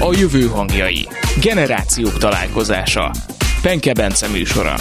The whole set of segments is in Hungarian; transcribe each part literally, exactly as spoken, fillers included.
A jövő hangjai. Generációk találkozása. Penke Bence műsora.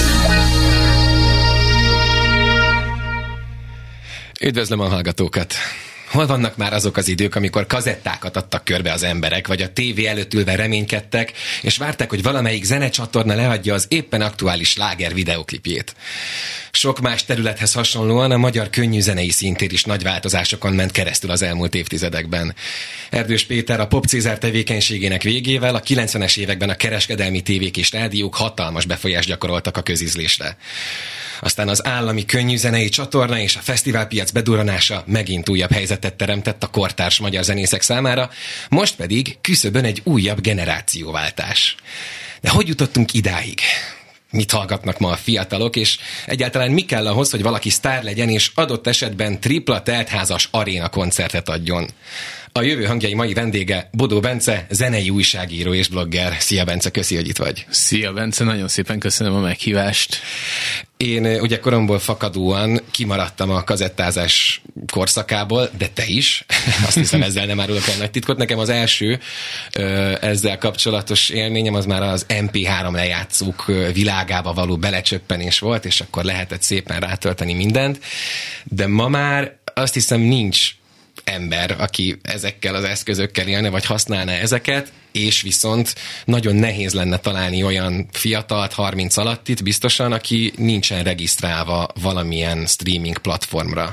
Üdvözlöm a hallgatókat! Hol vannak már azok az idők, amikor kazettákat adtak körbe az emberek, vagy a tévé előtt ülve reménykedtek, és várták, hogy valamelyik zenecsatorna leadja az éppen aktuális sláger videóklipjét. Sok más területhez hasonlóan a magyar könnyűzenei színtér is nagy változásokon ment keresztül az elmúlt évtizedekben. Erdős Péter a Pop Cézár tevékenységének végével a kilencvenes években a kereskedelmi tévék és rádiók hatalmas befolyást gyakoroltak a közízlésre. Aztán az állami könnyűzenei csatorna és a fesztiválpiac bedurranása megint újabb helyzetet teremtett a kortárs magyar zenészek számára, most pedig küszöbön egy újabb generációváltás. De hogy jutottunk idáig? Mit hallgatnak ma a fiatalok, és egyáltalán mi kell ahhoz, hogy valaki sztár legyen, és adott esetben tripla teltházas aréna koncertet adjon? A jövő hangjai mai vendége Bodó Bence, zenei újságíró és blogger. Szia Bence, köszi, hogy itt vagy. Szia Bence, nagyon szépen köszönöm a meghívást. Én ugye koromból fakadóan kimaradtam a kazettázás korszakából, de te is. Azt hiszem, ezzel nem árulok el nagy titkot. Nekem az első ezzel kapcsolatos élményem az már az em pé három lejátszók világába való belecsöppenés volt, és akkor lehetett szépen rátölteni mindent. De ma már azt hiszem nincs ember, aki ezekkel az eszközökkel élne, vagy használna ezeket, és viszont nagyon nehéz lenne találni olyan fiatalt, harminc alattit biztosan, aki nincsen regisztrálva valamilyen streaming platformra.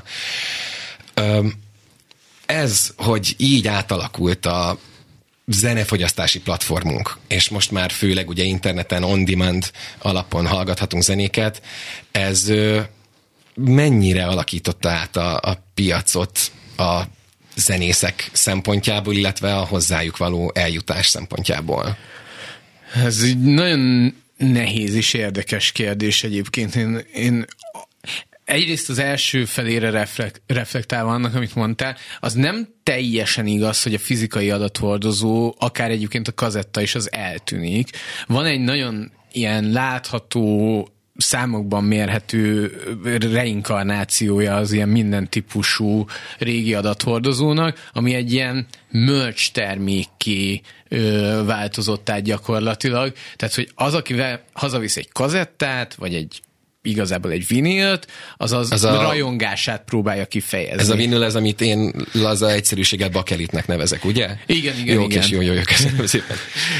Ez, hogy így átalakult a zenefogyasztási platformunk, és most már főleg ugye interneten on-demand alapon hallgathatunk zenéket, ez mennyire alakította át a, a piacot a zenészek szempontjából, illetve a hozzájuk való eljutás szempontjából? Ez egy nagyon nehéz és érdekes kérdés egyébként. Én, én egyrészt az első felére reflekt, reflektálva annak, amit mondtál, az nem teljesen igaz, hogy a fizikai adathordozó, akár egyébként a kazetta is, az eltűnik. Van egy nagyon ilyen látható, számokban mérhető reinkarnációja az ilyen minden típusú régi adathordozónak, ami egy ilyen merch termékké ö, változott át gyakorlatilag. Tehát, hogy az, akivel hazavisz egy kazettát, vagy egy igazából egy vinilt, az az, az a rajongását próbálja kifejezni. Ez a vinil, ez, amit én laza egyszerűséggel bakelitnek nevezek, ugye? Igen, igen, jó, igen. Kis, jó, jó, jó, köszönöm szépen.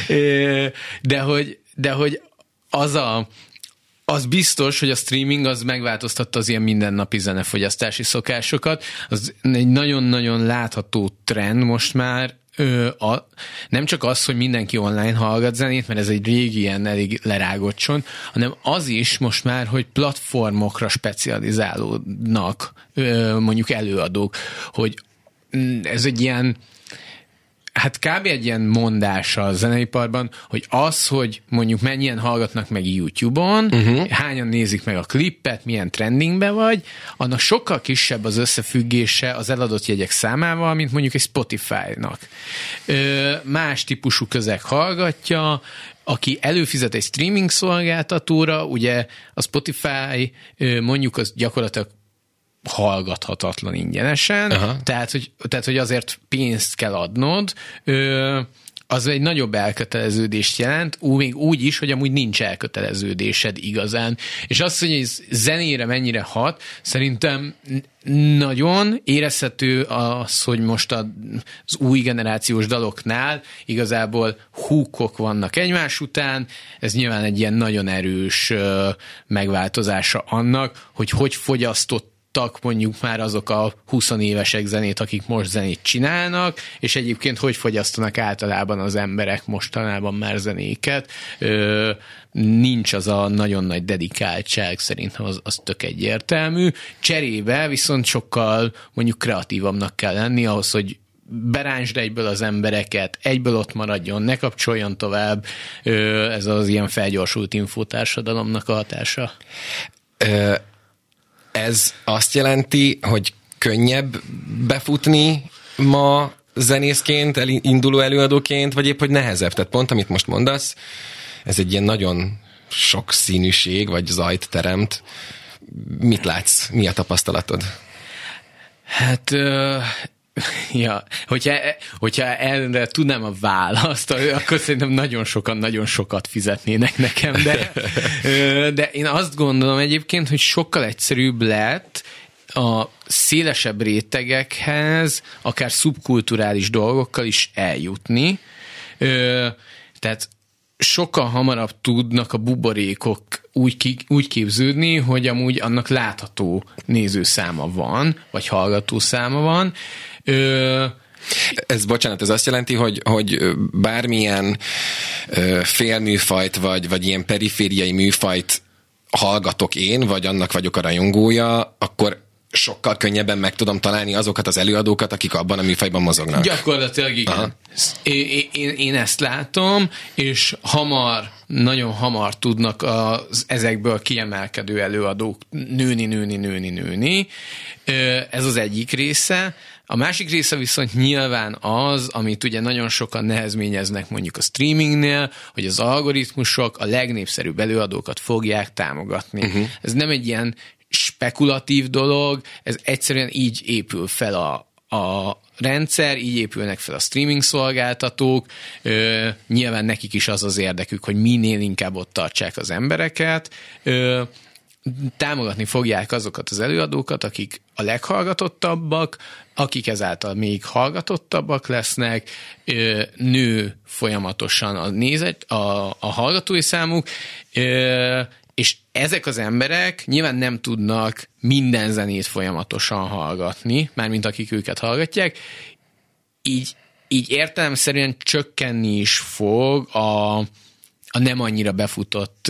De hogy, de hogy az a Az biztos, hogy a streaming az megváltoztatta az ilyen mindennapi zenefogyasztási szokásokat. Az egy nagyon-nagyon látható trend most már. Ö, a, nem csak az, hogy mindenki online hallgat zenét, mert ez egy régi ilyen elég lerágott son, hanem az is most már, hogy platformokra specializálódnak ö, mondjuk előadók, hogy ez egy ilyen hát kb. Egy ilyen mondás a zeneiparban, hogy az, hogy mondjuk mennyien hallgatnak meg YouTube-on, uh-huh. hányan nézik meg a klippet, milyen trendingbe vagy, annak sokkal kisebb az összefüggése az eladott jegyek számával, mint mondjuk egy Spotify-nak. Ö, más típusú közeg hallgatja, aki előfizet egy streaming szolgáltatóra, ugye a Spotify mondjuk az gyakorlatilag hallgathatatlan ingyenesen, Aha. tehát hogy, tehát, hogy azért pénzt kell adnod, ö, az egy nagyobb elköteleződést jelent, ú, még úgy is, hogy amúgy nincs elköteleződésed igazán. És azt, hogy ez zenére mennyire hat, szerintem nagyon érezhető az, hogy most az új generációs daloknál igazából húkok vannak egymás után, ez nyilván egy ilyen nagyon erős ö, megváltozása annak, hogy hogy fogyasztott mondjuk már azok a húsz évesek zenét, akik most zenét csinálnak, és egyébként hogy fogyasztanak általában az emberek mostanában már zenéket. Ö, nincs az a nagyon nagy dedikáltság, szerintem az, az tök egyértelmű. Cserébe viszont sokkal mondjuk kreatívabbnak kell lenni ahhoz, hogy berántsd egyből az embereket, egyből ott maradjon, ne kapcsoljon tovább. Ö, ez az ilyen felgyorsult infótársadalomnak a hatása. Ö... Ez azt jelenti, hogy könnyebb befutni ma zenészként, induló előadóként, vagy épp, hogy nehezebb? Tehát pont, amit most mondasz, ez egy ilyen nagyon sok színűség, vagy zajt teremt. Mit látsz? Mi a tapasztalatod? Hát Ja, hogyha, hogyha erre tudnám a választ, akkor szerintem nagyon sokan, nagyon sokat fizetnének nekem, de, de én azt gondolom egyébként, hogy sokkal egyszerűbb lett a szélesebb rétegekhez, akár szubkulturális dolgokkal is eljutni. Tehát sokkal hamarabb tudnak a buborékok úgy, ki, úgy képződni, hogy amúgy annak látható nézőszáma van, vagy hallgatószáma van. Ö, Ez, bocsánat, ez azt jelenti, hogy, hogy bármilyen ö, félműfajt, vagy, vagy ilyen perifériai műfajt hallgatok én, vagy annak vagyok a rajongója, akkor sokkal könnyebben meg tudom találni azokat az előadókat, akik abban a műfajban mozognak. Gyakorlatilag igen. Én, én, én ezt látom, és hamar, nagyon hamar tudnak az ezekből kiemelkedő előadók nőni, nőni, nőni, nőni. Ez az egyik része. A másik része viszont nyilván az, amit ugye nagyon sokan nehezményeznek mondjuk a streamingnél, hogy az algoritmusok a legnépszerűbb előadókat fogják támogatni. Uh-huh. Ez nem egy ilyen spekulatív dolog, ez egyszerűen így épül fel a, a rendszer, így épülnek fel a streaming szolgáltatók, ö, nyilván nekik is az az érdekük, hogy minél inkább ott tartsák az embereket, ö, támogatni fogják azokat az előadókat, akik a leghallgatottabbak, akik ezáltal még hallgatottabbak lesznek, ö, nő folyamatosan a, nézet, a, a hallgatói számuk, ö, és ezek az emberek nyilván nem tudnak minden zenét folyamatosan hallgatni, mármint akik őket hallgatják, így, így értelemszerűen csökkenni is fog a, a nem annyira befutott,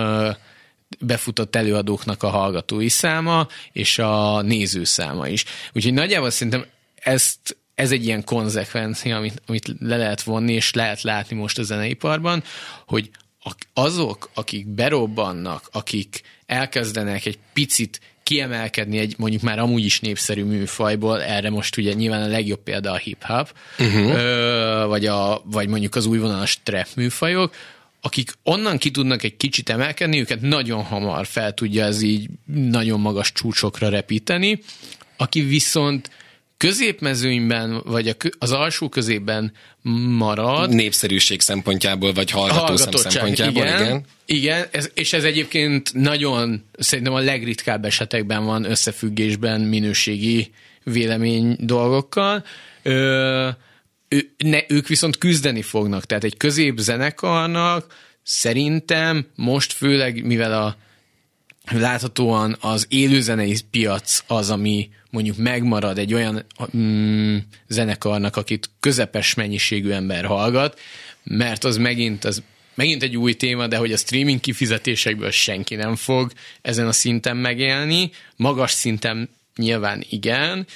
befutott előadóknak a hallgatói száma, és a nézőszáma is. Úgyhogy nagyjából szerintem ezt, ez egy ilyen konzekvencia, amit, amit le lehet vonni, és lehet látni most a zeneiparban, hogy azok, akik berobbannak, akik elkezdenek egy picit kiemelkedni egy mondjuk már amúgy is népszerű műfajból, erre most ugye nyilván a legjobb példa a hip-hop, uh-huh. vagy, a, vagy mondjuk az újvonalas trap műfajok, akik onnan ki tudnak egy kicsit emelkedni, őket nagyon hamar fel tudja ez így nagyon magas csúcsokra repíteni, aki viszont középmezőnyben, vagy az alsó középben marad. Népszerűség szempontjából, vagy hallgatószám szempontjából, igen. Igen, igen ez, és ez egyébként nagyon, szerintem a legritkább esetekben van összefüggésben minőségi vélemény dolgokkal. Ö, ő, ne, ők viszont küzdeni fognak, tehát egy középzenekarnak szerintem most főleg, mivel a láthatóan az élőzenei piac az, ami mondjuk megmarad egy olyan mm, zenekarnak, akit közepes mennyiségű ember hallgat, mert az megint, az megint egy új téma, de hogy a streaming kifizetésekből senki nem fog ezen a szinten megélni. Magas szinten nyilván igen,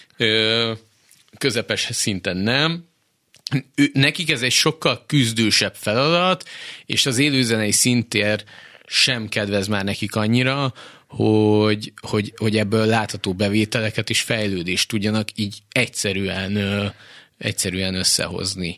közepes szinten nem. Ő, nekik ez egy sokkal küzdősebb feladat, és az élőzenei szintér sem kedvez már nekik annyira, hogy, hogy, hogy ebből látható bevételeket és fejlődést tudjanak így egyszerűen, ö, egyszerűen összehozni.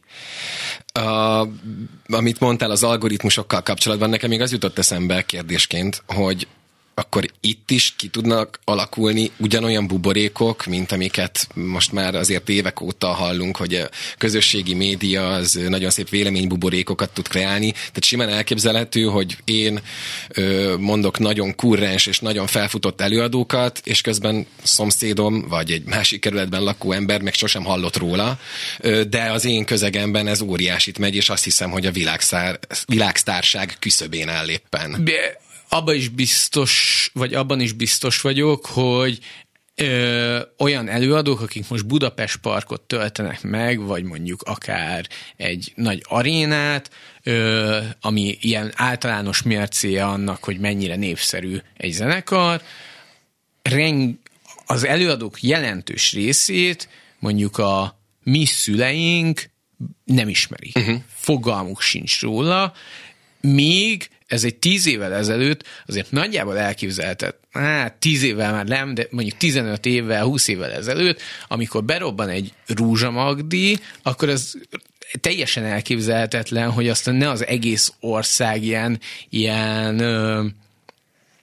A, amit mondtál az algoritmusokkal kapcsolatban, nekem még az jutott eszembe kérdésként, hogy akkor itt is ki tudnak alakulni ugyanolyan buborékok, mint amiket most már azért évek óta hallunk, hogy a közösségi média az nagyon szép véleménybuborékokat tud kreálni. Tehát simán elképzelhető, hogy én ö, mondok nagyon kurrens és nagyon felfutott előadókat, és közben szomszédom, vagy egy másik kerületben lakó ember meg sosem hallott róla, ö, de az én közegemben ez óriásit megy, és azt hiszem, hogy a világszár, világsztárság küszöbén áll éppen. De abban is biztos, vagy abban is biztos vagyok, hogy ö, olyan előadók, akik most Budapest Parkot töltenek meg, vagy mondjuk akár egy nagy arénát, ö, ami ilyen általános mércéje annak, hogy mennyire népszerű egy zenekar, reng, az előadók jelentős részét mondjuk a mi szüleink nem ismerik. Uh-huh. Fogalmuk sincs róla, míg ez egy tíz évvel ezelőtt azért nagyjából elképzelhetett, hát tíz évvel már nem, de mondjuk tizenöt évvel, húsz évvel ezelőtt, amikor berobban egy Rúzsa Magdi, akkor ez teljesen elképzelhetetlen, hogy aztán ne az egész ország ilyen, ilyen ö,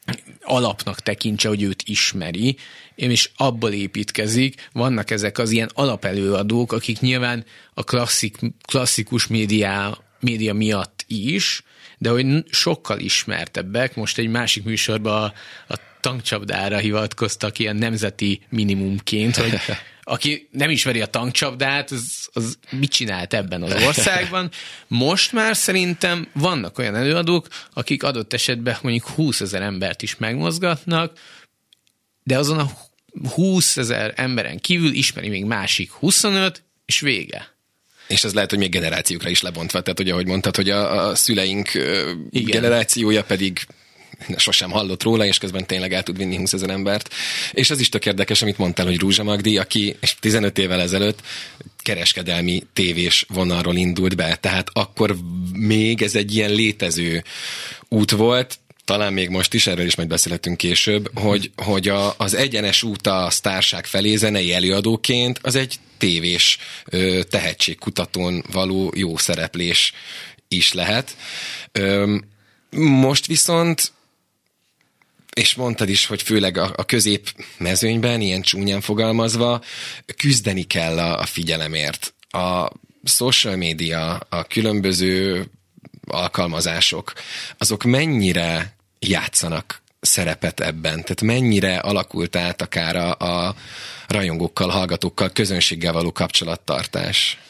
alapnak tekintse, hogy őt ismeri, és abból építkezik. Vannak ezek az ilyen alapelőadók, akik nyilván a klasszik, klasszikus média, média miatt is, de hogy sokkal ismertebbek. Most egy másik műsorban a, a tankcsapdára hivatkoztak ilyen nemzeti minimumként, hogy aki nem ismeri a tankcsapdát, az, az mit csinált ebben az országban. Most már szerintem vannak olyan előadók, akik adott esetben mondjuk húszezer embert is megmozgatnak, de azon a húszezer emberen kívül ismeri még másik huszonöt, és vége. És ez lehet, hogy még generációkra is lebontva. Tehát ugye, ahogy mondtad, hogy a, a szüleink Igen. generációja pedig sosem hallott róla, és közben tényleg el tud vinni húszezer embert. És az is tök érdekes, amit mondtál, hogy Rúzsa Magdi, aki tizenöt évvel ezelőtt kereskedelmi tévés vonalról indult be, tehát akkor még ez egy ilyen létező út volt, talán még most is, erről is majd beszélhetünk később, mm. hogy, hogy a, az egyenes út a sztárság felé zenei előadóként az egy tévés ö, tehetségkutatón való jó szereplés is lehet. Ö, most viszont, és mondtad is, hogy főleg a, a közép mezőnyben, ilyen csúnyán fogalmazva, küzdeni kell a, a figyelemért. A social media, a különböző alkalmazások, azok mennyire játszanak szerepet ebben? Tehát mennyire alakult át akár a, a rajongókkal, hallgatókkal, közönséggel való kapcsolattartás?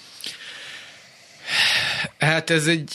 Hát ez egy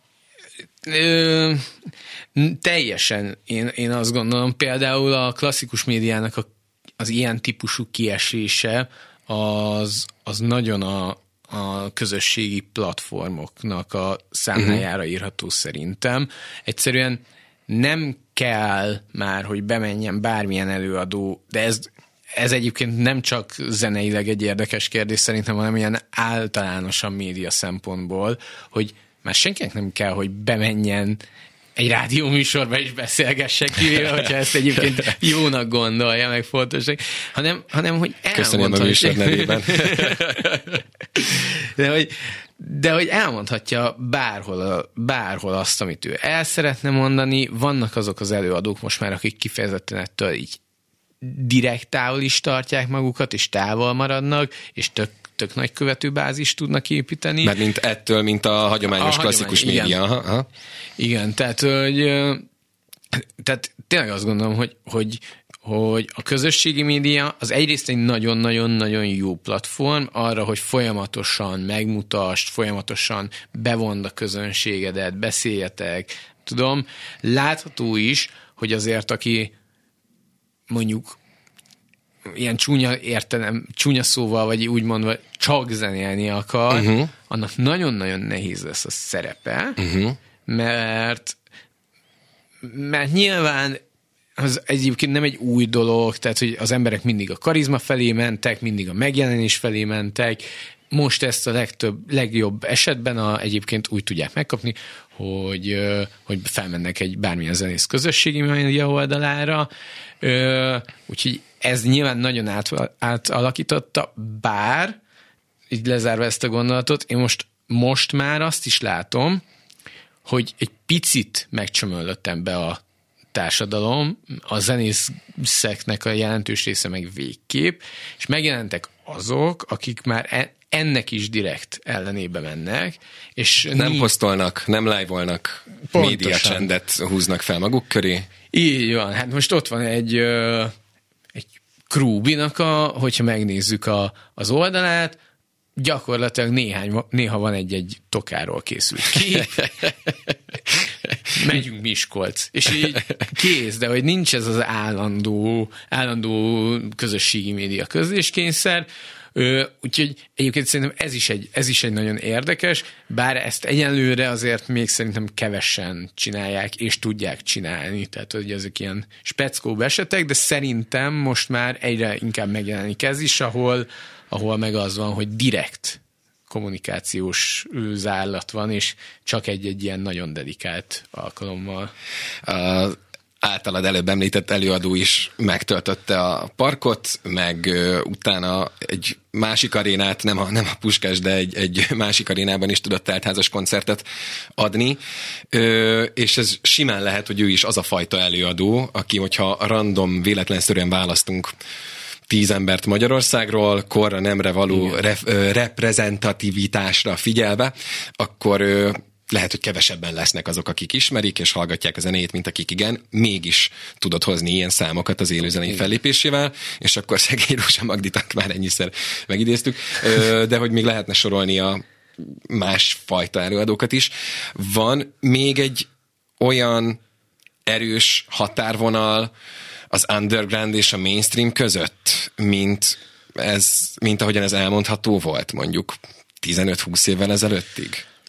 ö, teljesen, én, én azt gondolom, például a klasszikus médiának a, az ilyen típusú kiesése az, az nagyon a, a közösségi platformoknak a számlájára írható szerintem. Egyszerűen nem kell már, hogy bemenjen bármilyen előadó, de ez, ez egyébként nem csak zeneileg egy érdekes kérdés szerintem, hanem ilyen általánosan média szempontból, hogy már senkinek nem kell, hogy bemenjen egy rádióműsorba is beszélgessek, kivéve, hogyha ezt egyébként jónak gondolja, meg fontosak, hanem, hanem hogy Köszönöm a műsor nevében. De hogy, de hogy elmondhatja bárhol, bárhol azt, amit ő el szeretne mondani. Vannak azok az előadók most már, akik kifejezetten ettől így direkt távol is tartják magukat, és távol maradnak, és tök tök nagy követőbázist tudnak építeni. Mert mint ettől, mint a hagyományos a klasszikus hagyomány, média. Igen. Aha, aha. igen, tehát, hogy tehát tényleg azt gondolom, hogy, hogy, hogy a közösségi média az egyrészt egy nagyon-nagyon-nagyon jó platform arra, hogy folyamatosan megmutasd, folyamatosan bevond a közönségedet, beszéljetek, tudom. Látható is, hogy azért, aki mondjuk ilyen csúnya értelem, csúnya szóval, vagy úgy mondva, csak zenélni akar, uh-huh. annak nagyon-nagyon nehéz lesz a szerepe, uh-huh. mert mert nyilván az egyébként nem egy új dolog, tehát hogy az emberek mindig a karizma felé mentek, mindig a megjelenés felé mentek, most ezt a legtöbb, legjobb esetben a, egyébként úgy tudják megkapni, hogy, hogy felmennek egy bármilyen zenész közösségi média oldalára, úgyhogy ez nyilván nagyon át, átalakította, bár, így lezárva ezt a gondolatot, én most, most már azt is látom, hogy egy picit megcsömöllöttem be a társadalom, a zenészeknek a jelentős része meg végképp, és megjelentek azok, akik már ennek is direkt ellenébe mennek, és nem posztolnak, nem live-olnak, médiacsendet húznak fel maguk köré. Így van, hát most ott van egy, egy Krúbinak, a, hogyha megnézzük a, az oldalát, gyakorlatilag néhány, néha van egy-egy tokáról készült kép. Megyünk Miskolc. És így kész, de hogy nincs ez az állandó, állandó közösségi média közléskényszer, úgyhogy egyébként szerintem ez is, egy, ez is egy nagyon érdekes, bár ezt egyenlőre azért még szerintem kevesen csinálják, és tudják csinálni, tehát hogy ezek ilyen speckóbb esetek, de szerintem most már egyre inkább megjelenik ez is, ahol, ahol meg az van, hogy direkt kommunikációs zárlat van, és csak egy-egy ilyen nagyon dedikált alkalommal. Uh, általad előbb említett előadó is megtöltötte a parkot, meg ö, utána egy másik arénát, nem a, nem a Puskás, de egy, egy másik arénában is tudott teltházas koncertet adni, ö, és ez simán lehet, hogy ő is az a fajta előadó, aki, hogyha random, véletlenszerűen választunk tíz embert Magyarországról, korra nemre való ref, ö, reprezentativitásra figyelve, akkor ö, lehet, hogy kevesebben lesznek azok, akik ismerik, és hallgatják a zenéjét, mint akik igen, mégis tudod hozni ilyen számokat az élőzenei fellépésével, és akkor szegény Rózsa Magditat már ennyiszer megidéztük, de hogy még lehetne sorolni a másfajta előadókat is. Van még egy olyan erős határvonal az underground és a mainstream között, mint, ez, mint ahogyan ez elmondható volt mondjuk tizenöt-húsz évvel ezelőttig?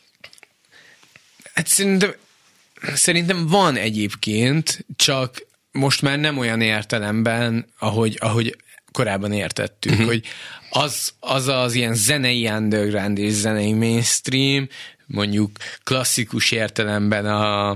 Hát szerintem, szerintem van egyébként, csak most már nem olyan értelemben, ahogy, ahogy korábban értettük, uh-huh. hogy az, az az ilyen zenei underground és zenei mainstream, mondjuk klasszikus értelemben a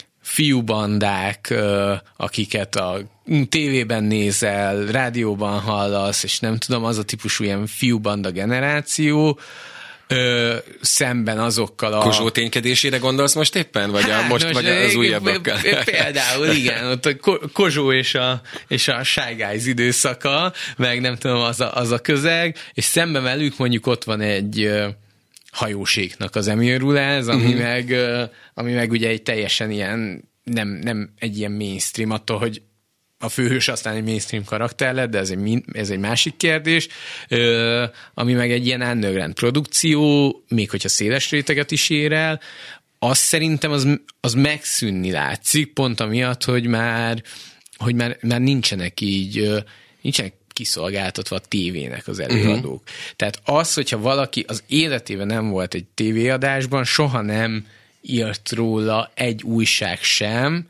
fiúbandák, akiket a tévében nézel, rádióban hallasz, és nem tudom, az a típusú ilyen fiúbanda generáció, Ö, szemben azokkal a... Kozsó ténykedésére gondolsz most éppen? Vagy, hát, a, most, vagy az újabbakkal? Például, igen, ott a Kozsó és a, és a Shy Guys időszaka, meg nem tudom, az a, az a közeg, és szemben velük mondjuk ott van egy uh, hajóséknak az Emirulez, ami, uh-huh. meg, uh, ami meg ugye egy teljesen ilyen, nem, nem egy ilyen mainstream, attól, hogy a főhős aztán egy mainstream karakter lett, de ez egy, ez egy másik kérdés, ö, ami meg egy ilyen underground produkció, még hogyha széles réteget is ér el, az szerintem az, az megszűnni látszik, pont amiatt, hogy már, hogy már, már nincsenek így, nincsenek kiszolgáltatva a tévének az előadók. Uh-huh. Tehát az, hogyha valaki az életében nem volt egy tévéadásban, soha nem írt róla egy újság sem,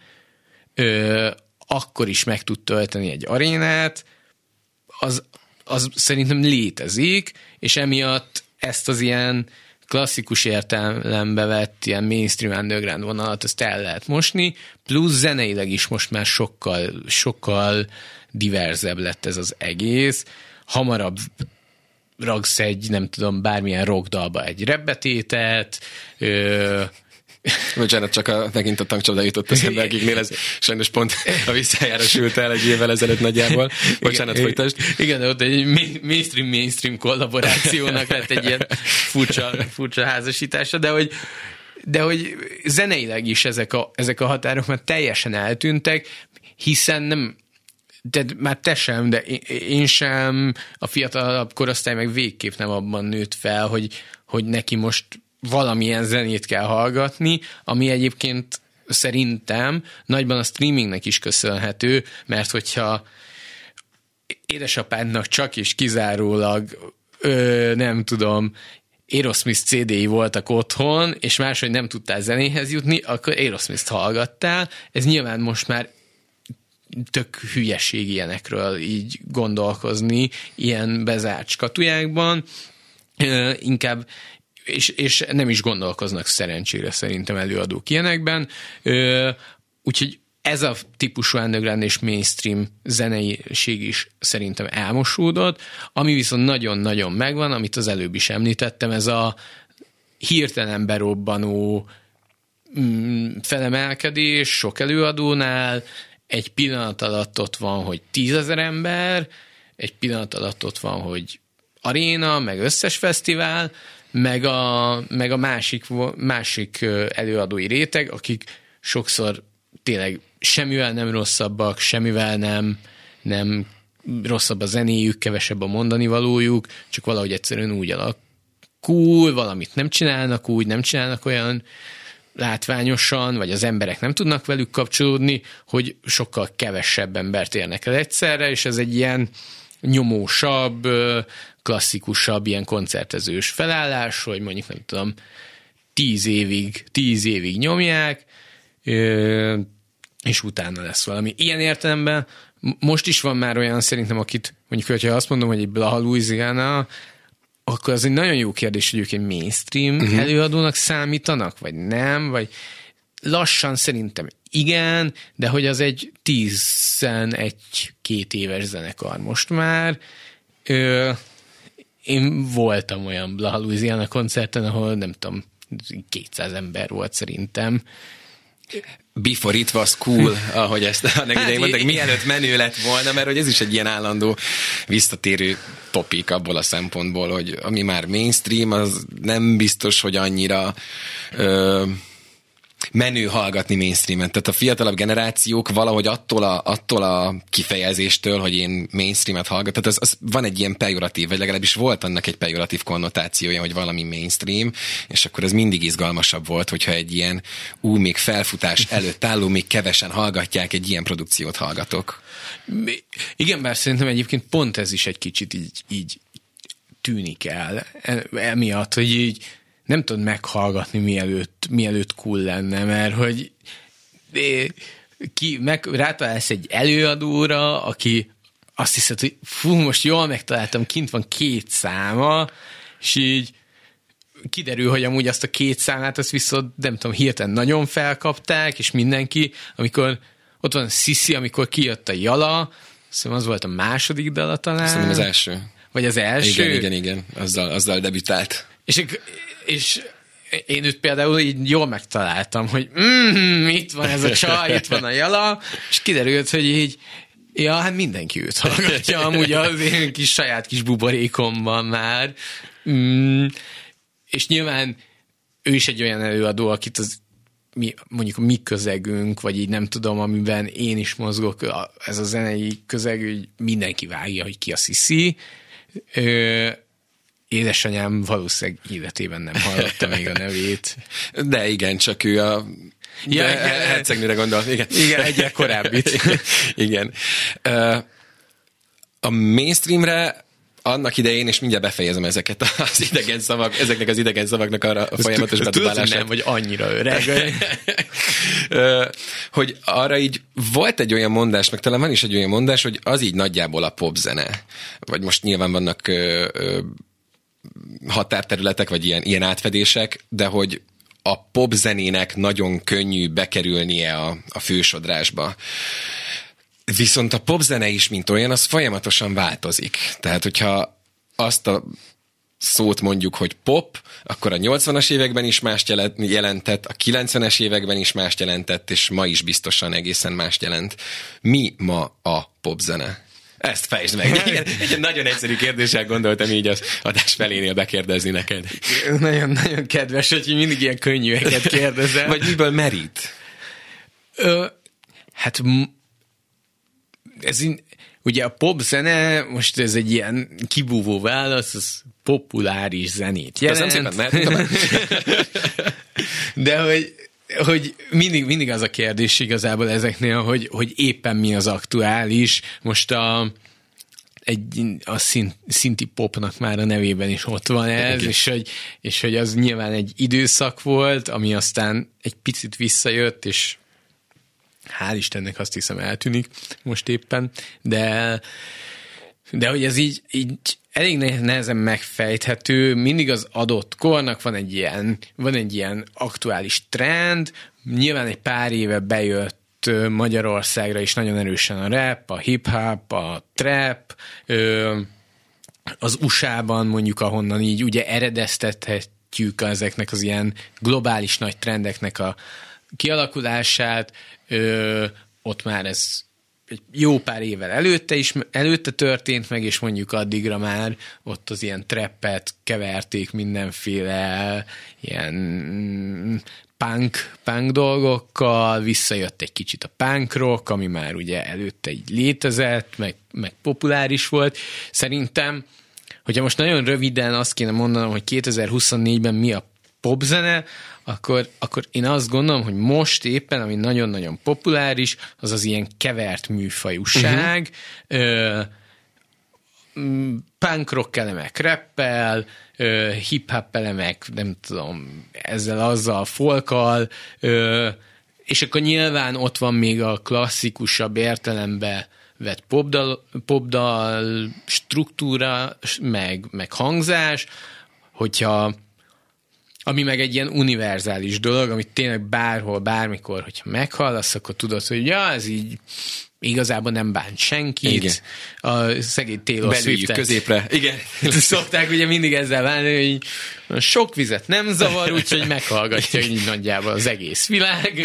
ö, akkor is meg tud tölteni egy arénát, az, az szerintem létezik, és emiatt ezt az ilyen klasszikus értelembe vett ilyen mainstream underground vonalat, ezt el lehet mosni, plusz zeneileg is most már sokkal, sokkal diverzebb lett ez az egész. Hamarabb ragsz egy, nem tudom, bármilyen rockdalba egy repbetétet, ö, Bocsánat, csak a, megint a tankcsapda jutott eszembe, akiknél ez sajnos pont a visszájára sült el egy évvel ezelőtt nagyjából. Bocsánat, folytasd. Igen, ott egy mainstream-mainstream kollaborációnak lett egy ilyen furcsa, furcsa házasítása, de hogy, de hogy zeneileg is ezek a, ezek a határok már teljesen eltűntek, hiszen nem, de már te sem, de én sem, a fiatalabb korosztály meg végképp nem abban nőtt fel, hogy, hogy neki most valamilyen zenét kell hallgatni, ami egyébként szerintem nagyban a streamingnek is köszönhető, mert hogyha édesapádnak csak és kizárólag ö, nem tudom, Aerosmith cé dé-i voltak otthon, és máshogy nem tudtál zenéhez jutni, akkor Aerosmith-t hallgattál. Ez nyilván most már tök hülyeség ilyenekről így gondolkozni, ilyen bezárt skatujákban. Ö, inkább És, és nem is gondolkoznak szerencsére szerintem előadók ilyenekben. Ö, úgyhogy ez a típusú underground és mainstream zeneiség is szerintem elmosódott. Ami viszont nagyon-nagyon megvan, amit az előbb is említettem, ez a hirtelen berobbanó mm, felemelkedés sok előadónál, egy pillanat alatt ott van, hogy tízezer ember, egy pillanat alatt ott van, hogy aréna, meg összes fesztivál, meg a, meg a másik, másik előadói réteg, akik sokszor tényleg semmivel nem rosszabbak, semmivel nem, nem rosszabb a zenéjük, kevesebb a mondani valójuk, csak valahogy egyszerűen úgy alakul, valamit nem csinálnak úgy, nem csinálnak olyan látványosan, vagy az emberek nem tudnak velük kapcsolódni, hogy sokkal kevesebb embert érnek el egyszerre, és ez egy ilyen nyomósabb, klasszikusabb, ilyen koncertezős felállás, hogy mondjuk nem tudom, tíz évig, tíz évig nyomják, és utána lesz valami. Ilyen értelemben most is van már olyan szerintem, akit mondjuk, hogyha azt mondom, hogy egy Blaha Louisiana, akkor az egy nagyon jó kérdés, hogy ők egy mainstream uh-huh. előadónak számítanak, vagy nem, vagy lassan szerintem igen, de hogy az egy tizenegy-két éves zenekar most már. Ö, én voltam olyan Blaha Louisiana koncerten, ahol nem tudom, kétszáz ember volt szerintem. Before it was cool, ahogy ezt annak idején hát, mondták, mielőtt menő lett volna, mert hogy ez is egy ilyen állandó visszatérő topik abból a szempontból, hogy ami már mainstream, az nem biztos, hogy annyira ö, menő hallgatni mainstreamen. Tehát a fiatalabb generációk valahogy attól a, attól a kifejezéstől, hogy én mainstreamet hallgatok, tehát az, az van egy ilyen pejoratív, vagy legalábbis volt annak egy pejoratív konnotációja, hogy valami mainstream, és akkor ez mindig izgalmasabb volt, hogyha egy ilyen ú, még felfutás előtt álló, még kevesen hallgatják, egy ilyen produkciót hallgatok. Igen, bár szerintem egyébként pont ez is egy kicsit így, így tűnik el, emiatt, hogy így nem tudod meghallgatni, mielőtt, mielőtt cool lenne, mert hogy ki, meg, rátalálsz egy előadóra, aki azt hiszed, hogy fú, most jól megtaláltam, kint van két száma, és így kiderül, hogy amúgy azt a két számát, azt viszont, nem tudom, hirtelen nagyon felkapták, és mindenki, amikor ott van Sissi, amikor kijött a Jala, szóval az volt a második dala talán. Szerintem az első. Vagy az első? Igen, igen, igen, azzal, azzal debütált. És És én őt például így jól megtaláltam, hogy mm, itt van ez a csaj, itt van a Jala, és kiderült, hogy így, ja, hát mindenki őt hallgatja, amúgy az én kis saját kis buborékomban már. Mm, és nyilván ő is egy olyan előadó, akit az mi, mondjuk a mi közegünk, vagy így nem tudom, amiben én is mozgok, ez a zenei közeg, hogy mindenki vágja, hogy ki a Sissi. Ö, Édesanyám valószínűleg életében nem hallotta még a nevét. De igen, csak ő a ja, hercegnőre gondolt. Igen, igen, egyre korábbit. Igen. A mainstreamre annak idején, és mindjárt befejezem ezeket az idegen szavak, ezeknek az idegen szavaknak arra a folyamatos bedobálását. Nem, vagy annyira öreg. Hogy arra így volt egy olyan mondás, meg talán van is egy olyan mondás, hogy az így nagyjából a popzene. Vagy most nyilván vannak ö, ö, határterületek, vagy ilyen, ilyen átfedések, de hogy a popzenének nagyon könnyű bekerülnie a, a fősodrásba. Viszont a popzene is, mint olyan, az folyamatosan változik. Tehát, hogyha azt a szót mondjuk, hogy pop, akkor a nyolcvanas években is mást jelentett, a kilencvenes években is mást jelentett, és ma is biztosan egészen mást jelent. Mi ma a popzene? Ezt fejtsd meg. Igen, egy nagyon egyszerű kérdéssel gondoltam így az adás felénél bekérdezni neked. Nagyon-nagyon kedves, hogy mindig ilyen könnyűeket kérdezel. Vagy miből merít? Ö, hát ez in, ugye a popzene, most ez egy ilyen kibúvó válasz, az populáris zenét jelent. Köszönöm szépen, de hogy hogy mindig, mindig az a kérdés igazából ezeknél, hogy, hogy éppen mi az aktuális. Most a, egy, a szint, szinti popnak már a nevében is ott van ez, és hogy, és hogy az nyilván egy időszak volt, ami aztán egy picit visszajött, és hál' Istennek azt hiszem eltűnik most éppen, de, de hogy ez így, így elég nehezen megfejthető, mindig az adott kornak van egy ilyen, van egy ilyen aktuális trend, nyilván egy pár éve bejött Magyarországra is nagyon erősen a rap, a hip-hop, a trap, az u es á-ban mondjuk, ahonnan így ugye eredeztethetjük ezeknek az ilyen globális nagy trendeknek a kialakulását, ott már ez egy jó pár évvel előtte is, előtte történt meg, és mondjuk addigra már ott az ilyen trappet keverték mindenféle ilyen punk, punk dolgokkal, visszajött egy kicsit a punk rock, ami már ugye előtte így létezett, meg, meg populáris volt. Szerintem, hogyha most nagyon röviden azt kéne mondanom, hogy kétezer-huszonnégyben mi a popzene, akkor, akkor én azt gondolom, hogy most éppen, ami nagyon-nagyon populáris, az az ilyen kevert műfajúság, uh-huh. punk rock elemek rappel, hip-hop elemek, nem tudom, ezzel, azzal, folkkal, és akkor nyilván ott van még a klasszikusabb értelembe vett popdal, popdal struktúra, meg, meg hangzás, hogyha ami meg egy ilyen univerzális dolog, amit tényleg bárhol, bármikor, hogyha meghallasz, akkor tudod, hogy ja, ez így igazából nem bánt senkit. Igen. A szegény Taylor Swift-et középre. Igen. Szokták ugye mindig ezzel válni, hogy sok vizet nem zavar, úgyhogy meghallgatja így nagyjából az egész világ.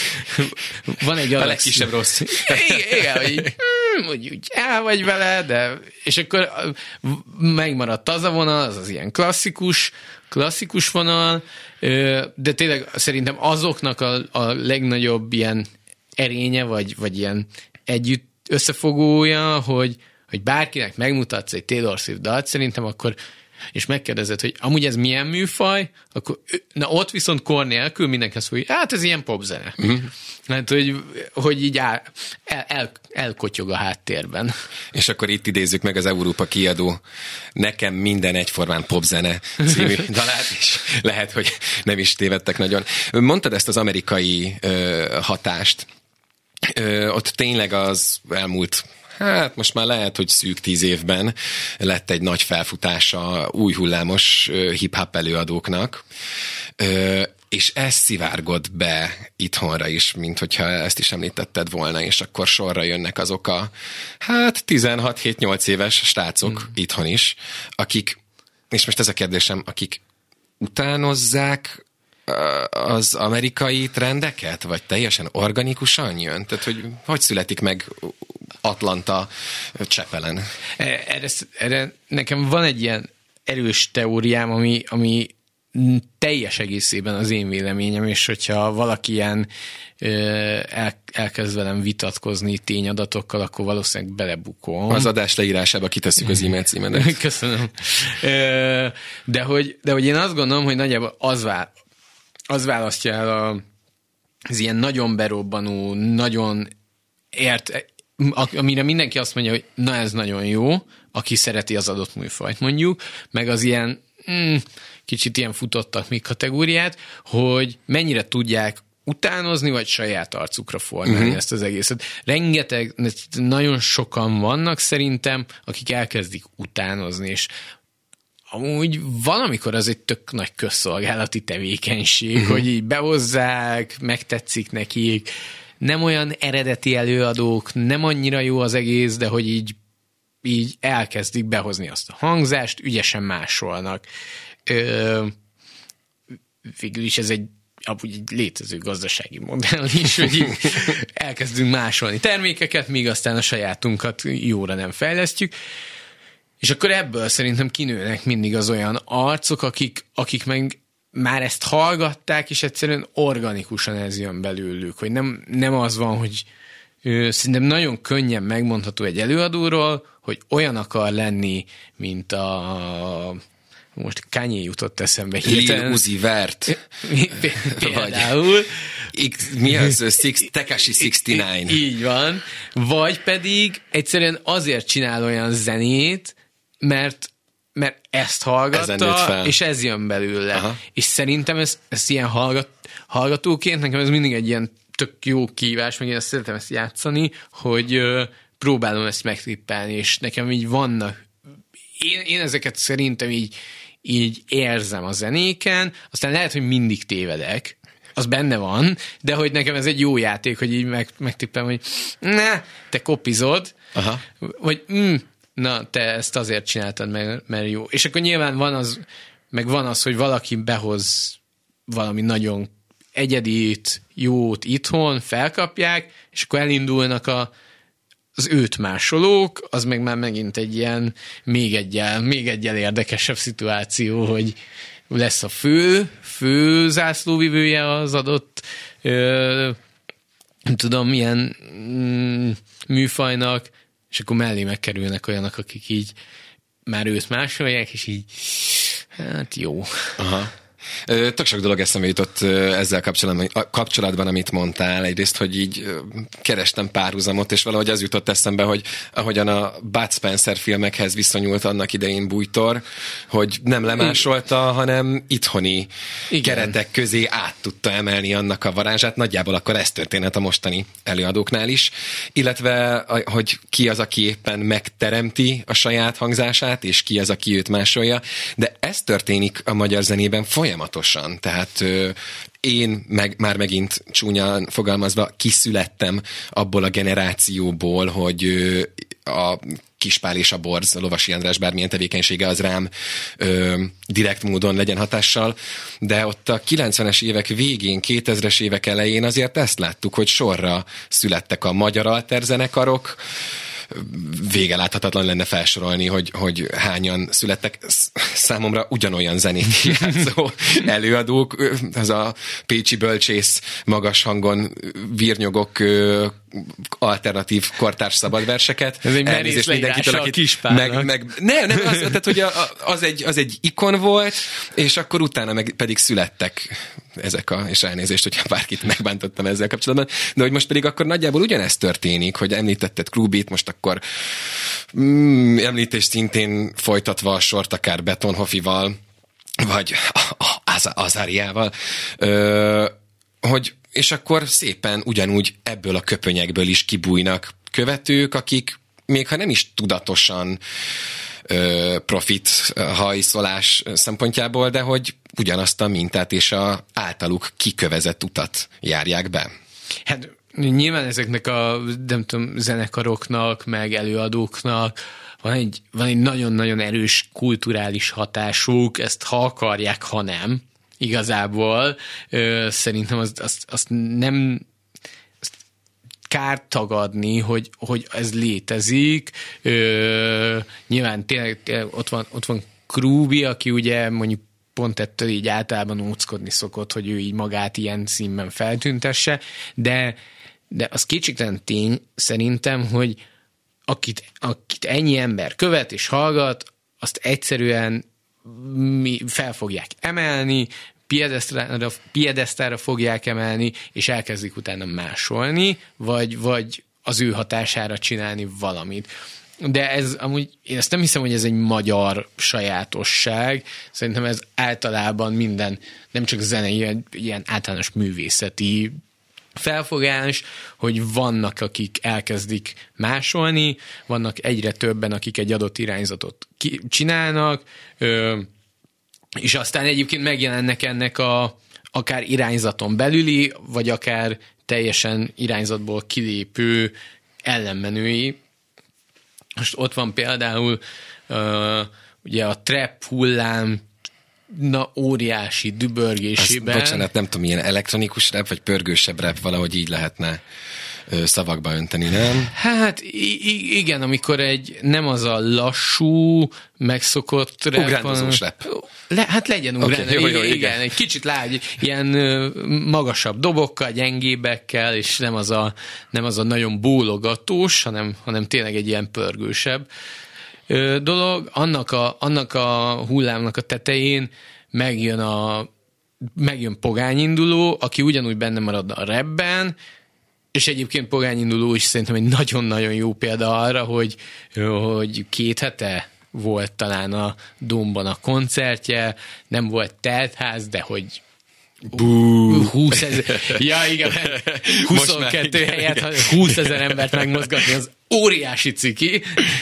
Van egy a legkisebb rossz. Igen, igen, hogy úgy, úgy el vagy vele, de és akkor megmaradt az a vonal, az az ilyen klasszikus, klasszikus vonal, de tényleg szerintem azoknak a, a legnagyobb ilyen erénye, vagy, vagy ilyen együtt összefogója, hogy, hogy bárkinek megmutatsz egy Taylor Swift dalt, szerintem akkor, és megkérdezed, hogy amúgy ez milyen műfaj, akkor na ott viszont kor nélkül mindenki azt fogja, hát ez ilyen popzene. Uh-huh. Hát, hogy, hogy így el, el, elkotyog a háttérben. És akkor itt idézzük meg az Európa kiadó Nekem minden egyformán popzene című dalát, és lehet, hogy nem is tévedtek nagyon. Mondtad ezt az amerikai ö, hatást. Ö, ott tényleg az elmúlt, hát most már lehet, hogy szűk tíz évben lett egy nagy felfutása új hullámos hip-hop előadóknak, ö, és ez szivárgott be itthonra is, mint hogyha ezt is említetted volna, és akkor sorra jönnek azok a hát tizenhat hét nyolc éves srácok mm. itthon is, akik, és most ez a kérdésem, akik utánozzák az amerikai trendeket, vagy teljesen organikusan jön? Tehát, hogy hogy születik meg Atlanta Csepelen? Erre, erre nekem van egy ilyen erős teóriám, ami, ami teljes egészében az én véleményem, és hogyha valaki ilyen el, elkezd velem vitatkozni tényadatokkal, akkor valószínűleg belebukom. Az adás leírásába kitesszük az e-mail címedet. Köszönöm. De hogy, de hogy én azt gondolom, hogy nagyjából az, vál, az választja el a, az ilyen nagyon berobbanó, nagyon ért, amire mindenki azt mondja, hogy na ez nagyon jó, aki szereti az adott műfajt mondjuk, meg az ilyen mm, kicsit ilyen futottak még kategóriát, hogy mennyire tudják utánozni, vagy saját arcukra formálni uh-huh. ezt az egészet. Rengeteg, nagyon sokan vannak szerintem, akik elkezdik utánozni, és amúgy valamikor az egy tök nagy közszolgálati tevékenység, uh-huh. hogy így behozzák, megtetszik nekik, nem olyan eredeti előadók, nem annyira jó az egész, de hogy így, így elkezdik behozni azt a hangzást, ügyesen másolnak. Ö, végül is ez egy amúgy egy létező gazdasági modell is, hogy így elkezdünk másolni termékeket, míg aztán a sajátunkat jóra nem fejlesztjük. És akkor ebből szerintem kinőnek mindig az olyan arcok, akik, akik meg már ezt hallgatták, és egyszerűen organikusan ez jön belőlük, hogy nem, nem az van, hogy ö, szerintem nagyon könnyen megmondható egy előadóról, hogy olyan akar lenni, mint a most Kanye jutott eszembe. Lil Uzi Vert. Például. X, mi az? Six, Tekashi hatszázkilencvenkilenc. Így van. Vagy pedig egyszerűen azért csinál olyan zenét, mert mert ezt hallgatta, és ez jön belőle. Aha. És szerintem ez, ez ilyen hallgat, hallgatóként, nekem ez mindig egy ilyen tök jó kívás, meg én ezt szeretem ezt játszani, hogy ö, próbálom ezt megtippelni, és nekem így vannak, én, én ezeket szerintem így, így érzem a zenéken, aztán lehet, hogy mindig tévedek, az benne van, de hogy nekem ez egy jó játék, hogy így meg, megtippelem, hogy ne, te kopizod, aha. Vagy mm, na, te ezt azért csináltad, mert, mert jó. És akkor nyilván van az, meg van az, hogy valaki behoz valami nagyon egyedit, jót itthon, felkapják, és akkor elindulnak a, az őt másolók, az meg már megint egy ilyen még egyel, még egyel érdekesebb szituáció, hogy lesz a fő, fő zászlóvivője az adott ö, nem tudom, milyen mm, műfajnak, és akkor mellé megkerülnek olyanok, akik így már őt másolják, és így hát jó. Aha. Tök sok dolog eszembe jutott ezzel kapcsolatban, kapcsolatban, amit mondtál. Egyrészt, hogy így kerestem párhuzamot, és valahogy az jutott eszembe, hogy ahogyan a Bud Spencer filmekhez viszonyult annak idején Bújtor, hogy nem lemásolta, hanem itthoni igen. keretek közé át tudta emelni annak a varázsát. Nagyjából akkor ez történet a mostani előadóknál is. Illetve, hogy ki az, aki éppen megteremti a saját hangzását, és ki az, aki őt másolja. De ez történik a magyar zenében folyamatosan. folyamatosan. Tehát ö, én meg, már megint csúnyán fogalmazva kiszülettem abból a generációból, hogy ö, a Kispál és a Borz, a Lovasi András bármilyen tevékenysége az rám ö, direkt módon legyen hatással, de ott a kilencvenes évek végén, kétezres évek elején azért ezt láttuk, hogy sorra születtek a magyar alterzenekarok, vége láthatatlan lenne felsorolni, hogy, hogy hányan születtek. Számomra ugyanolyan zenét játszó előadók, az a Pécsi Bölcsész magas hangon virnyogok alternatív kortárs szabadverseket. Ez egy merész leírása a Kispálnak. Meg, meg, nem, nem, az, tehát, hogy a, az, egy, az egy ikon volt, és akkor utána meg pedig születtek ezek a, és elnézést, hogyha bárkit megbántottam ezzel kapcsolatban, de hogy most pedig akkor nagyjából ugyanezt történik, hogy említetted Krúbit, most akkor mm, említés szintén folytatva a sort akár Betonhoffival, vagy az, Azáriával, ö, hogy és akkor szépen ugyanúgy ebből a köpönyekből is kibújnak követők, akik még ha nem is tudatosan ö, profit hajszolás szempontjából, de hogy ugyanazt a mintát és a általuk kikövezett utat járják be. Hát nyilván ezeknek a nem tudom, zenekaroknak, meg előadóknak van egy, van egy nagyon-nagyon erős kulturális hatásuk, ezt ha akarják, ha nem. Igazából ö, szerintem azt, azt, azt nem azt kár tagadni, hogy, hogy ez létezik. Ö, nyilván tényleg, tényleg ott van, ott van Krúbi, aki ugye mondjuk pont ettől így általában óckodni szokott, hogy ő így magát ilyen színben feltüntesse, de, de az kétségtelen tény szerintem, hogy akit, akit ennyi ember követ és hallgat, azt egyszerűen mi fel fogják emelni, piedesztára, piedesztára fogják emelni, és elkezdik utána másolni, vagy, vagy az ő hatására csinálni valamit. De ez amúgy, én ezt nem hiszem, hogy ez egy magyar sajátosság, szerintem ez általában minden, nem csak zenei, ilyen általános művészeti felfogás, hogy vannak, akik elkezdik másolni, vannak egyre többen, akik egy adott irányzatot csinálnak, és aztán egyébként megjelennek ennek a akár irányzaton belüli, vagy akár teljesen irányzatból kilépő ellenmenői. Most ott van például uh, ugye a trap hullám na óriási dübörgésében. Azt, bocsánat, nem tudom, ilyen elektronikus rap, vagy pörgősebb rap, valahogy így lehetne ö, szavakba önteni, nem? Hát i- igen, amikor egy nem az a lassú, megszokott rap. Ugrándozós rap. Le, hát legyen ugrálni, okay, igen, igen, egy kicsit lágy, ilyen ö, magasabb dobokkal, gyengébekkel, és nem az a, nem az a nagyon bólogatós, hanem, hanem tényleg egy ilyen pörgősebb ö, dolog. Annak a, annak a hullámnak a tetején megjön a megjön pogányinduló, aki ugyanúgy benne marad a rapben, és egyébként pogányinduló is szerintem egy nagyon-nagyon jó példa arra, hogy, hogy két hete volt talán a Dómban a koncertje, nem volt teltház, de hogy húszezer, ja igen, huszonkettő helyet húszezer embert megmozgatni, az óriási ciki,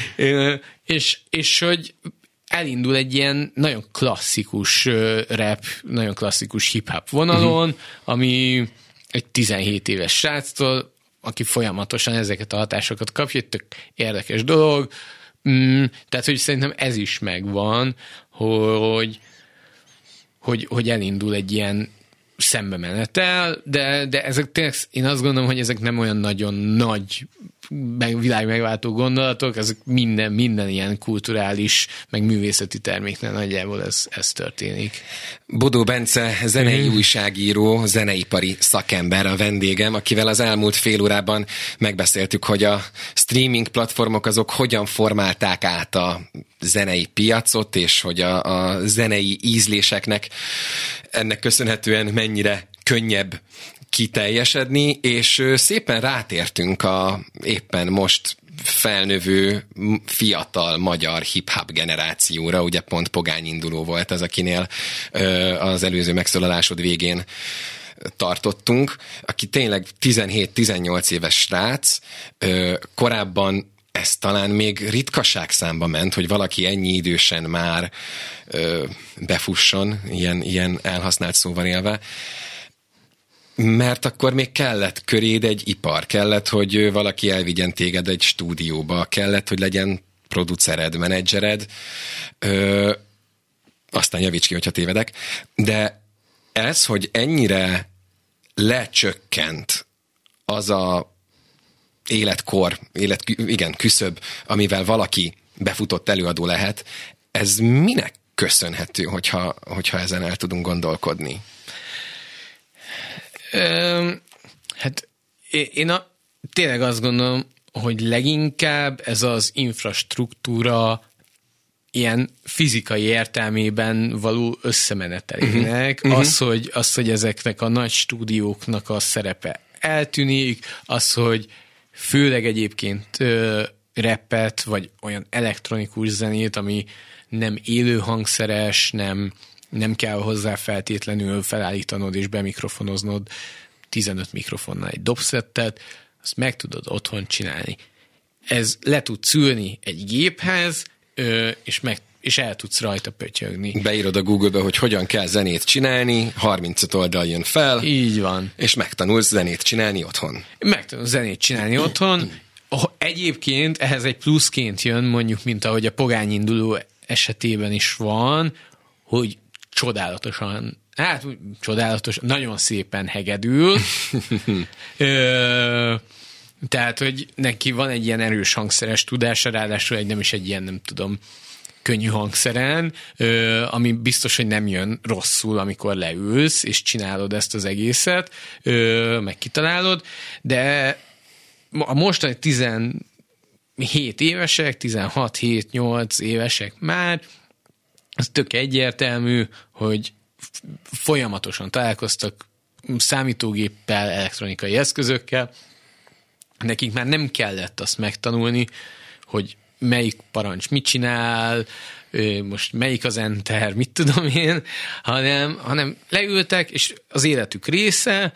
és, és hogy elindul egy ilyen nagyon klasszikus rap, nagyon klasszikus hip-hop vonalon, uh-huh. ami egy tizenhét éves sráctól, aki folyamatosan ezeket a hatásokat kapja, egy tök érdekes dolog. Mm, tehát, hogy szerintem ez is megvan, hogy, hogy, hogy elindul egy ilyen szembemenetel, de, de ezek tényleg, én azt gondolom, hogy ezek nem olyan nagyon nagy meg, világmegváltó gondolatok, ezek minden, minden ilyen kulturális, meg művészeti terméknél nagyjából ez, ez történik. Bodó Bence, zenei mm. újságíró, zeneipari szakember a vendégem, akivel az elmúlt fél órában megbeszéltük, hogy a streaming platformok azok hogyan formálták át a zenei piacot, és hogy a, a zenei ízléseknek ennek köszönhetően mennyire könnyebb kiteljesedni, és szépen rátértünk a éppen most felnövő fiatal magyar hip-hop generációra, ugye pont pogányinduló volt az, akinél az előző megszólalásod végén tartottunk, aki tényleg tizenhét-tizennyolc éves srác, korábban ez talán még ritkaság számba ment, hogy valaki ennyi idősen már ö, befusson, ilyen, ilyen elhasznált szóval élve, mert akkor még kellett köréd egy ipar, kellett, hogy valaki elvigyen téged egy stúdióba, kellett, hogy legyen producered, menedzsered, ö, aztán javíts ki, hogyha tévedek, de ez, hogy ennyire lecsökkent az a életkor, élet, igen, küszöb, amivel valaki befutott előadó lehet, ez minek köszönhető, hogyha, hogyha ezen el tudunk gondolkodni? Ö, hát én a, tényleg azt gondolom, hogy leginkább ez az infrastruktúra ilyen fizikai értelmében való összemenetelének, uh-huh. az, hogy, az, hogy ezeknek a nagy stúdióknak a szerepe eltűnik, az, hogy főleg egyébként ö, rappet, vagy olyan elektronikus zenét, ami nem élő hangszeres, nem, nem kell hozzá feltétlenül felállítanod és bemikrofonoznod tizenöt mikrofonnal egy dobszettet, azt meg tudod otthon csinálni. Ez le tud szülni egy géphez, ö, és, meg, és el tudsz rajta pötyögni. Beírod a Google-be, hogy hogyan kell zenét csinálni, harmincöt oldal jön fel. Így van. És megtanulsz zenét csinálni otthon. Megtanulsz zenét csinálni otthon. Egyébként ehhez egy pluszként jön, mondjuk, mint ahogy a pogányinduló esetében is van, hogy csodálatosan, hát csodálatos, nagyon szépen hegedül. Ö, tehát, hogy neki van egy ilyen erős hangszeres tudása, ráadásul egy nem is egy ilyen, nem tudom, könnyű hangszeren, ö, ami biztos, hogy nem jön rosszul, amikor leülsz, és csinálod ezt az egészet, ö, meg kitalálod, de a mostani tizenhét évesek, tizenhat hét nyolc évesek már, az tök egyértelmű, hogy folyamatosan találkoztak számítógéppel, elektronikai eszközökkel, nekik már nem kellett azt megtanulni, hogy melyik parancs mit csinál, most melyik az enter, mit tudom én, hanem, hanem leültek, és az életük része,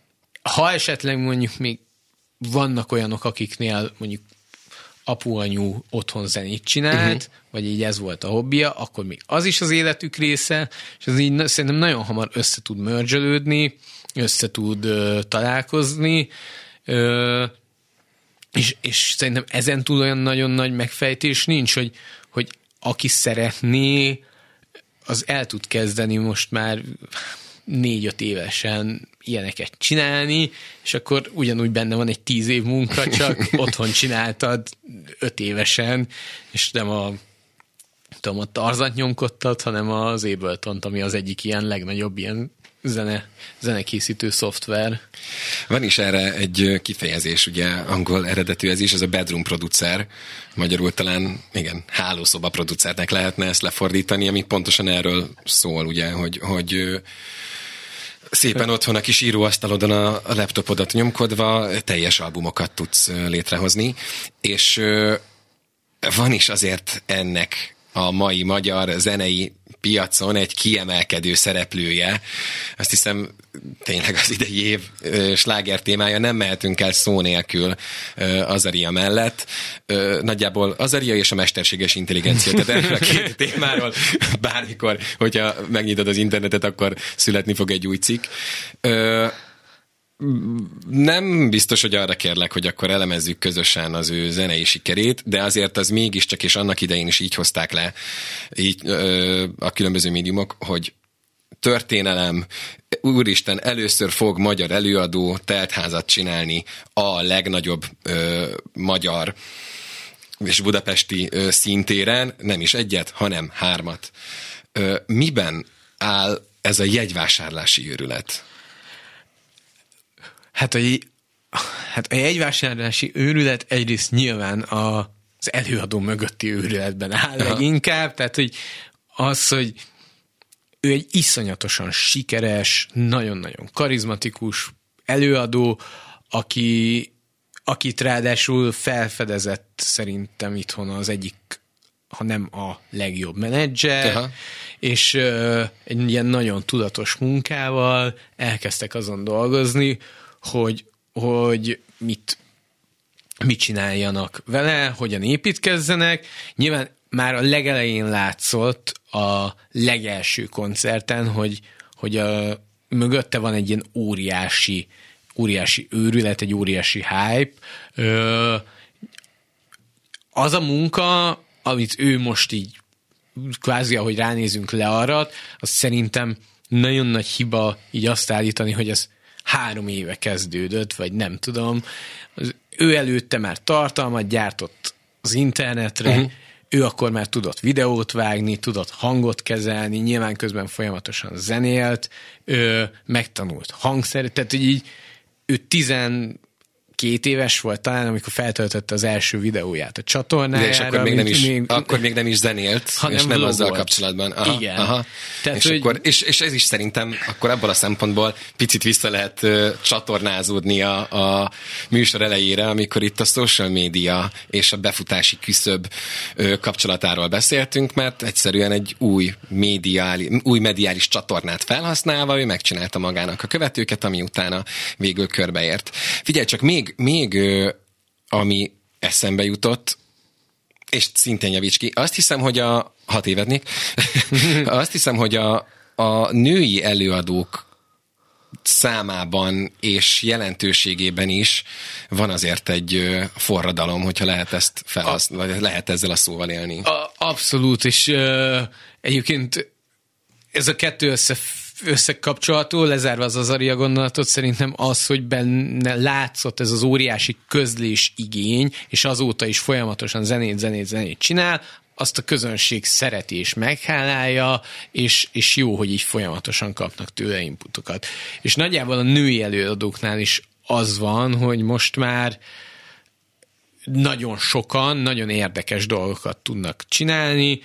ha esetleg mondjuk még vannak olyanok, akiknél mondjuk apu-anyu otthon zenét csinált, uh-huh. vagy így ez volt a hobbija, akkor még az is az életük része, és ez így szerintem nagyon hamar össze tud mörzsölődni, össze tud uh, találkozni, uh, és, és szerintem ezen túl olyan nagyon nagy megfejtés nincs, hogy, hogy aki szeretné, az el tud kezdeni most már négy-öt évesen ilyeneket csinálni, és akkor ugyanúgy benne van egy tíz év munka, csak otthon csináltad öt évesen, és nem a, tudom, a Tarzant nyomkodtad, hanem az Abletont, ami az egyik ilyen legnagyobb ilyen zene, zenekészítő szoftver. Van is erre egy kifejezés, ugye angol eredetű ez is, ez a bedroom producer, magyarul talán, igen, hálószoba producernek lehetne ezt lefordítani, ami pontosan erről szól, ugye, hogy, hogy szépen otthon a kis íróasztalodon a, a laptopodat nyomkodva teljes albumokat tudsz létrehozni, és van is azért ennek a mai magyar zenei piacon egy kiemelkedő szereplője. Azt hiszem, tényleg az idei év sláger témája, nem mehetünk el szó nélkül Azaria mellett. Nagyjából Azaria és a mesterséges intelligencia, tehát erről a két témáról bármikor, hogyha megnyitod az internetet, akkor születni fog egy új cikk. Nem biztos, hogy arra kérlek, hogy akkor elemezzük közösen az ő zenei sikerét, de azért az mégiscsak, és annak idején is így hozták le így, ö, a különböző médiumok, hogy történelem, úristen, először fog magyar előadó teltházat csinálni a legnagyobb ö, magyar és budapesti ö, színtéren, nem is egyet, hanem hármat. Ö, miben áll ez a jegyvásárlási őrület? Hát a, hát a jegyvásárlási őrület egyrészt nyilván a, az előadó mögötti őrületben áll leginkább, tehát hogy az, hogy ő egy iszonyatosan sikeres, nagyon-nagyon karizmatikus előadó, aki, akit ráadásul felfedezett szerintem itthon az egyik, ha nem a legjobb menedzser, aha. és uh, egy ilyen nagyon tudatos munkával elkezdtek azon dolgozni, hogy, hogy mit mit csináljanak vele, hogyan építkezzenek. Nyilván már a legelején látszott a legelső koncerten, hogy, hogy a, mögötte van egy ilyen óriási, óriási őrület, egy óriási hype. Ö, az a munka, amit ő most így kvázi, ahogy ránézünk, learat, az szerintem nagyon nagy hiba így azt állítani, hogy ez három éve kezdődött, vagy nem tudom. Az, ő előtte már tartalmat gyártott az internetre, uh-huh. ő akkor már tudott videót vágni, tudott hangot kezelni, nyilván közben folyamatosan zenélt, ő megtanult hangszert, tehát hogy így ő tizen két éves volt talán, amikor feltöltötte az első videóját a csatornájára. És akkor még, nem is, még, akkor még nem is zenélt, és nem azzal volt. Kapcsolatban. Aha, igen. Aha. Tehát, és, hogy... akkor, és, és ez is szerintem akkor abból a szempontból picit vissza lehet uh, csatornázódni a, a műsor elejére, amikor itt a social media és a befutási küszöb uh, kapcsolatáról beszéltünk, mert egyszerűen egy új, médiális, új mediális csatornát felhasználva ő megcsinálta magának a követőket, ami utána végül körbeért. Figyelj csak, még Még, ami eszembe jutott, és szintén javíts ki, azt hiszem, hogy a hat évednék, azt hiszem, hogy a, a női előadók számában és jelentőségében is van azért egy forradalom, hogyha lehet ezt felhasználni, vagy lehet ezzel a szóval élni. A, abszolút, és uh, egyébként ez a kettő össze összekapcsolható, lezárva az Azaria gondolatot, szerintem az, hogy benne látszott ez az óriási közlés igény, és azóta is folyamatosan zenét, zenét, zenét csinál, azt a közönség szereti és meghálálja, és, és jó, hogy így folyamatosan kapnak tőle inputokat. És nagyjából a női előadóknál is az van, hogy most már nagyon sokan, nagyon érdekes dolgokat tudnak csinálni.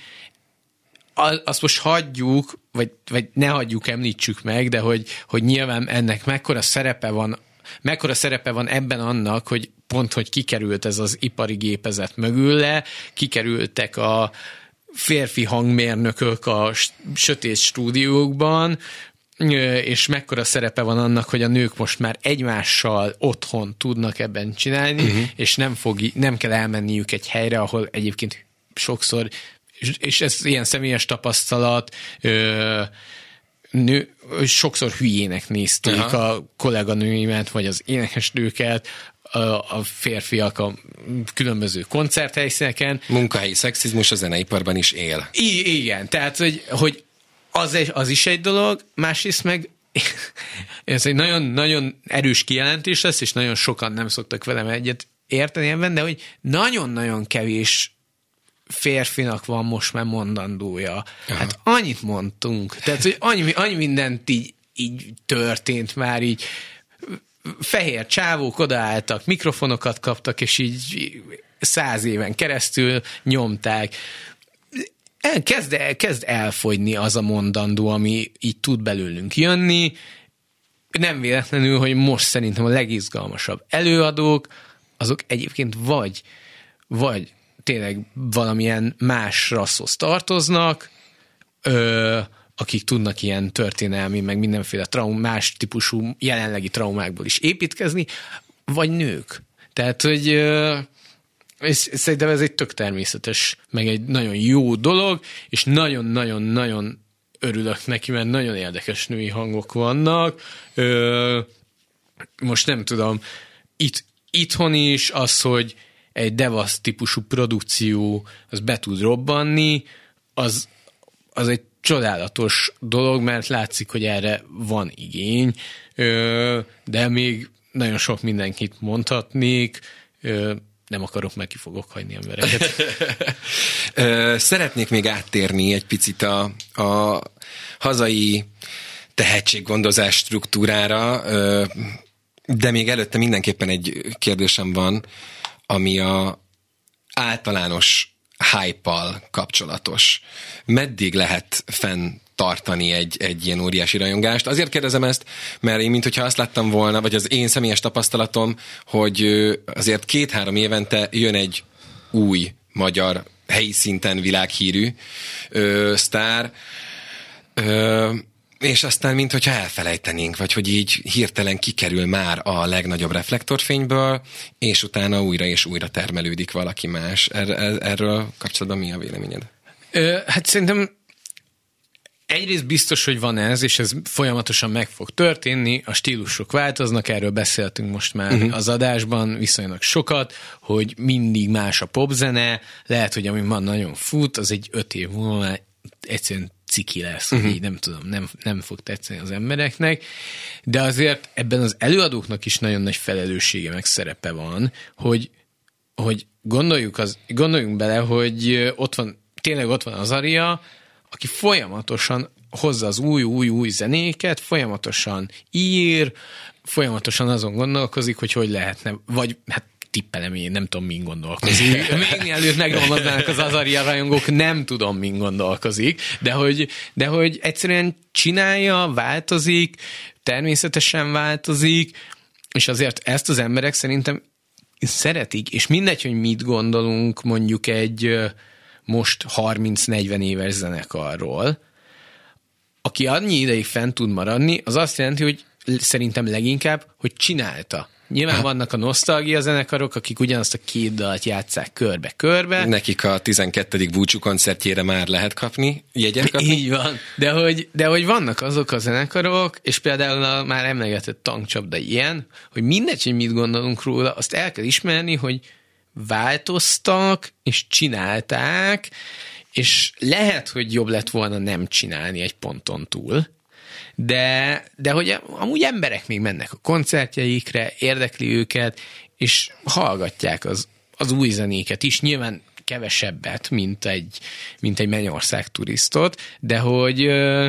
Azt most hagyjuk, vagy, vagy ne hagyjuk, említsük meg, de hogy, hogy nyilván ennek mekkora szerepe van, mekkora szerepe van ebben annak, hogy pont, hogy kikerült ez az ipari gépezet mögülle, kikerültek a férfi hangmérnökök a sötét stúdiókban, és mekkora szerepe van annak, hogy a nők most már egymással otthon tudnak ebben csinálni, uh-huh. és nem, fog, nem kell elmenniük egy helyre, ahol egyébként sokszor, és ez ilyen személyes tapasztalat, ö, nő, sokszor hülyének nézték Aha. a kolléganőimet, vagy az énekesnőket, a, a férfiak a különböző koncerthelyszíneken. Munkahelyi szexizmus a zeneiparban is él. I- igen, tehát, hogy, hogy az, az is egy dolog, másrészt meg ez egy nagyon-nagyon erős kijelentés lesz, és nagyon sokan nem szoktak velem egyet érteni ebben, de hogy nagyon-nagyon kevés férfinak van most már mondandója. Aha. Hát annyit mondtunk. Tehát, hogy annyi, annyi mindent így, így történt már így. Fehér csávók odaálltak, mikrofonokat kaptak, és így száz éven keresztül nyomták. Kezd, el, kezd elfogyni az a mondandó, ami így tud belőlünk jönni. Nem véletlenül, hogy most szerintem a legizgalmasabb előadók, azok egyébként vagy, vagy tényleg valamilyen más rasszhoz tartoznak, ö, akik tudnak ilyen történelmi, meg mindenféle traum, más típusú jelenlegi traumákból is építkezni, vagy nők. Tehát, hogy ö, és szerintem ez egy tök természetes, meg egy nagyon jó dolog, és nagyon-nagyon-nagyon örülök neki, mert nagyon érdekes női hangok vannak. Ö, most nem tudom, itt, itthon is az, hogy egy Devasz típusú produkció az be tud robbanni, az, az egy csodálatos dolog, mert látszik, hogy erre van igény, de még nagyon sok mindenkit mondhatnék, nem akarok, meg ki fogok hagyni embereket. Szeretnék még áttérni egy picit a, a hazai tehetséggondozás struktúrára, de még előtte mindenképpen egy kérdésem van, ami a általános hype-al kapcsolatos. Meddig lehet fenntartani egy, egy ilyen óriási rajongást? Azért kérdezem ezt, mert én minthogyha azt láttam volna, vagy az én személyes tapasztalatom, hogy azért két-három évente jön egy új magyar, helyi szinten világhírű ö, sztár, ö, és aztán minthogyha elfelejtenénk, vagy hogy így hirtelen kikerül már a legnagyobb reflektorfényből, és utána újra és újra termelődik valaki más. Er- erről kapcsolatban mi a véleményed? Ö, hát szerintem egyrészt biztos, hogy van ez, és ez folyamatosan meg fog történni, a stílusok változnak, erről beszéltünk most már uh-huh. az adásban viszonylag sokat, hogy mindig más a popzene, lehet, hogy ami ma nagyon fut, az egy öt év múlva egyszerűen ciki lesz, uh-huh. hogy így nem tudom, nem, nem fog tetszeni az embereknek, de azért ebben az előadóknak is nagyon nagy felelőssége meg szerepe van, hogy, hogy gondoljuk az, gondoljunk bele, hogy ott van, tényleg ott van az Aria, aki folyamatosan hozza az új-új-új zenéket, folyamatosan ír, folyamatosan azon gondolkozik, hogy hogy lehetne, vagy hát tippelem én, nem tudom, min gondolkozik. Még mielőtt megmondnának az Azaria rajongók, nem tudom, min gondolkozik, de hogy, de hogy egyszerűen csinálja, változik, természetesen változik, és azért ezt az emberek szerintem szeretik, és mindegy, hogy mit gondolunk mondjuk egy most harminc-negyven éves zenekarról, aki annyi ideig fent tud maradni, az azt jelenti, hogy szerintem leginkább, hogy csinálta. Nyilván ha. vannak a nosztalgia zenekarok, akik ugyanazt a két dalt játsszák körbe-körbe. Nekik a tizenkettedik búcsú koncertjére már lehet kapni, jegyet kapni. Így van, de hogy, de hogy vannak azok a zenekarok, és például a már emlegetett Tankcsapda ilyen, hogy mindegy, hogy mit gondolunk róla, azt el kell ismerni, hogy változtak, és csinálták, és lehet, hogy jobb lett volna nem csinálni egy ponton túl, de, de hogy amúgy emberek még mennek a koncertjeikre, érdekli őket, és hallgatják az, az új zenéket is, nyilván kevesebbet, mint egy, mint egy Mennyország turisztot, de hogy,